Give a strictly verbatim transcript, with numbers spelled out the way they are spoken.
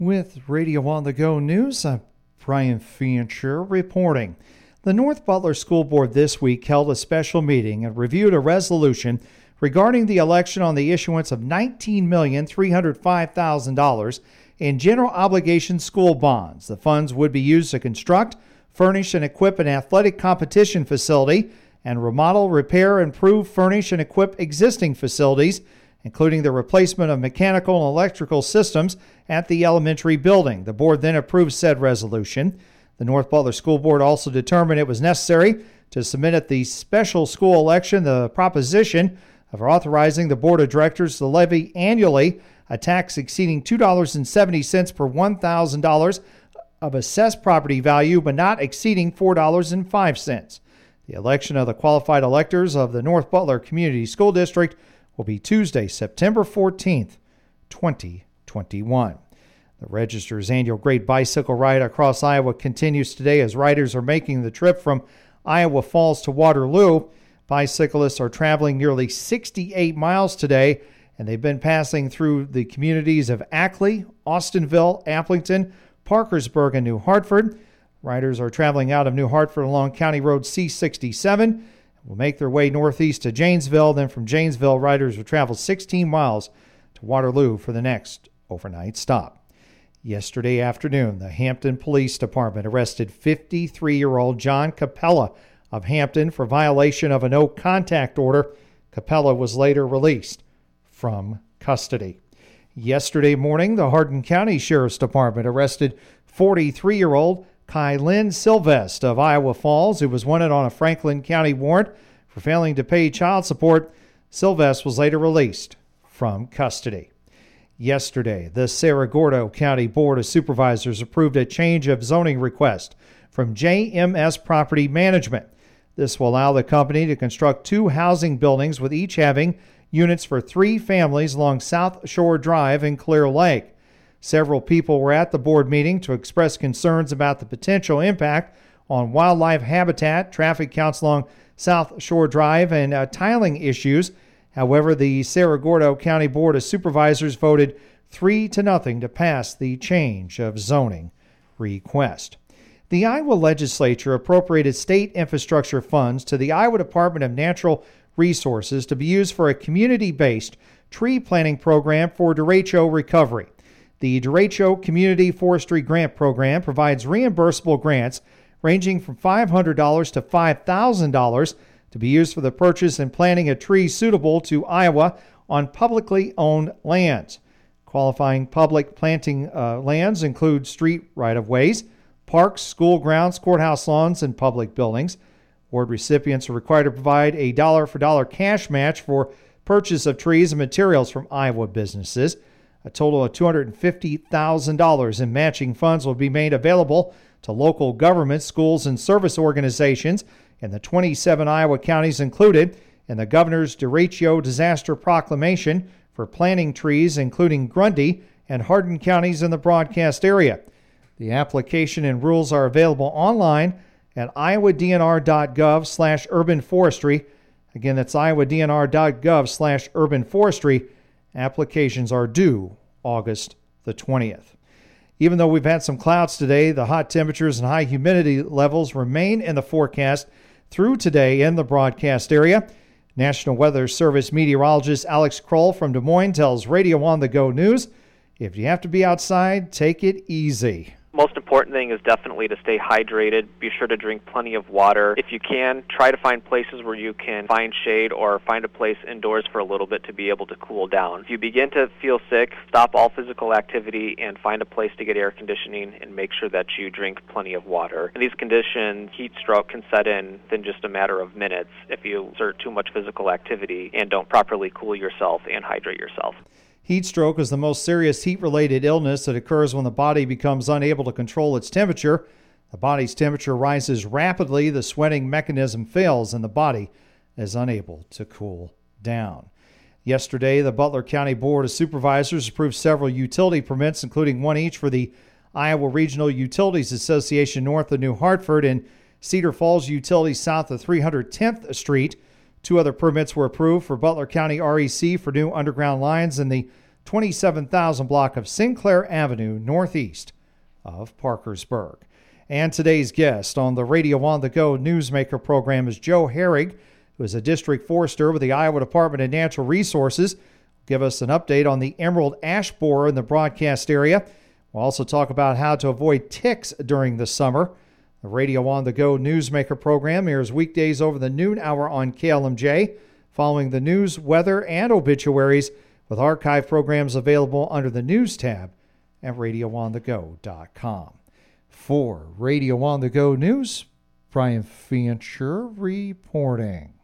With Radio On the Go News, I'm Brian Fancher reporting. The North Butler School Board this week held a special meeting and reviewed a resolution regarding the election on the issuance of nineteen million three hundred five thousand dollars in general obligation school bonds. The funds would be used to construct, furnish, and equip an athletic competition facility and remodel, repair, improve, furnish, and equip existing facilities, including the replacement of mechanical and electrical systems at the elementary building. The board then approved said resolution. The North Butler School Board also determined it was necessary to submit at the special school election the proposition of authorizing the Board of Directors to levy annually a tax exceeding two dollars and seventy cents per one thousand dollars of assessed property value, but not exceeding four dollars and five cents. The election of the qualified electors of the North Butler Community School District will be Tuesday, September fourteenth, twenty twenty-one. The Register's annual Great Bicycle Ride across Iowa continues today as riders are making the trip from Iowa Falls to Waterloo. Bicyclists are traveling nearly sixty-eight miles today, and they've been passing through the communities of Ackley, Austinville, Applington, Parkersburg, and New Hartford. Riders are traveling out of New Hartford along County Road C sixty-seven. Will make their way northeast to Janesville. Then from Janesville, riders will travel sixteen miles to Waterloo for the next overnight stop. Yesterday afternoon, the Hampton Police Department arrested fifty-three-year-old John Capella of Hampton for violation of a no-contact order. Capella was later released from custody. Yesterday morning, the Hardin County Sheriff's Department arrested forty-three-year-old Kylin Sylvest of Iowa Falls, who was wanted on a Franklin County warrant for failing to pay child support. Sylvest was later released from custody. Yesterday, the Cerro Gordo County Board of Supervisors approved a change of zoning request from J M S Property Management. This will allow the company to construct two housing buildings, with each having units for three families along South Shore Drive in Clear Lake. Several people were at the board meeting to express concerns about the potential impact on wildlife habitat, traffic counts along South Shore Drive, and uh, tiling issues. However, the Cerro Gordo County Board of Supervisors voted three to nothing to pass the change of zoning request. The Iowa legislature appropriated state infrastructure funds to the Iowa Department of Natural Resources to be used for a community-based tree planting program for derecho recovery. The Derecho Community Forestry Grant Program provides reimbursable grants ranging from five hundred dollars to five thousand dollars to be used for the purchase and planting of trees suitable to Iowa on publicly owned lands. Qualifying public planting uh, lands include street right-of-ways, parks, school grounds, courthouse lawns, and public buildings. Award recipients are required to provide a dollar-for-dollar cash match for purchase of trees and materials from Iowa businesses. A total of two hundred fifty thousand dollars in matching funds will be made available to local governments, schools, and service organizations in the twenty-seven Iowa counties included in the Governor's Derecho Disaster Proclamation for planting trees, including Grundy and Hardin counties in the broadcast area. The application and rules are available online at iowadnr.gov slash urban forestry. Again, that's iowadnr.gov slash urban forestry. Applications are due August the twentieth. Even though we've had some clouds today, the hot temperatures and high humidity levels remain in the forecast through today in the broadcast area. National Weather Service meteorologist Alex Kroll from Des Moines tells Radio On the Go News, if you have to be outside, take it easy. Most important thing is definitely to stay hydrated. Be sure to drink plenty of water. If you can, try to find places where you can find shade or find a place indoors for a little bit to be able to cool down. If you begin to feel sick, stop all physical activity and find a place to get air conditioning and make sure that you drink plenty of water. In these conditions, heat stroke can set in within just a matter of minutes if you exert too much physical activity and don't properly cool yourself and hydrate yourself. Heat stroke is the most serious heat-related illness that occurs when the body becomes unable to control its temperature. The body's temperature rises rapidly, the sweating mechanism fails, and the body is unable to cool down. Yesterday, the Butler County Board of Supervisors approved several utility permits, including one each for the Iowa Regional Utilities Association north of New Hartford and Cedar Falls Utilities south of three hundred tenth Street. Two other permits were approved for Butler County R E C for new underground lines in the twenty-seven thousand block of Sinclair Avenue, northeast of Parkersburg. And today's guest on the Radio on the Go Newsmaker program is Joe Herrig, who is a district forester with the Iowa Department of Natural Resources. Give us an update on the emerald ash borer in the broadcast area. We'll also talk about how to avoid ticks during the summer. The Radio on the Go Newsmaker program airs weekdays over the noon hour on K L M J, following the news, weather, and obituaries, with archive programs available under the News tab at radio on the go dot com. For Radio on the Go News, Brian Fancher reporting.